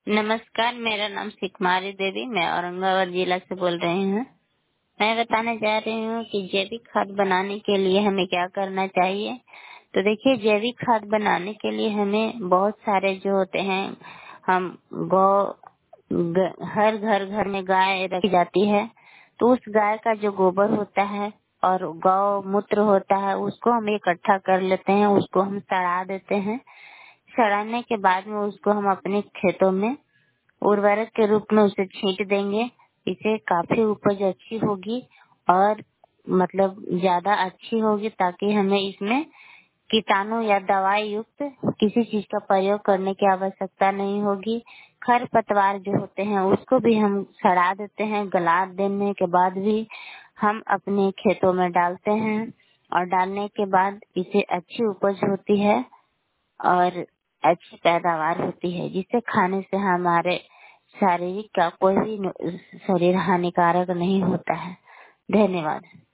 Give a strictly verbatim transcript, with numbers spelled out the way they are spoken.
नमस्कार, मेरा नाम सुकुमारी देवी, मैं औरंगाबाद जिला से बोल रही हूँ। मैं बताने जा रही हूँ कि जैविक खाद बनाने के लिए हमें क्या करना चाहिए। तो देखिए, जैविक खाद बनाने के लिए हमें बहुत सारे जो होते हैं, हम गौ ग, हर घर घर में गाय रखी जाती है, तो उस गाय का जो गोबर होता है और गौ मूत्र होता है उसको हम इकट्ठा कर लेते हैं, उसको हम सड़ा देते हैं। सड़ाने के बाद में उसको हम अपने खेतों में उर्वरक के रूप में उसे छींट देंगे। इससे काफी उपज अच्छी होगी और मतलब ज्यादा अच्छी होगी, ताकि हमें इसमें कीटाणु या दवाई युक्त किसी चीज का प्रयोग करने की आवश्यकता नहीं होगी। खर पतवार जो होते हैं उसको भी हम सड़ा देते हैं। गला देने के बाद भी हम अपने खेतों में डालते हैं और डालने के बाद इसे अच्छी उपज होती है और अच्छी पैदावार होती है, जिसे खाने से हमारे शारीरिक का कोई भी नु- शरीर हानिकारक नहीं होता है। धन्यवाद।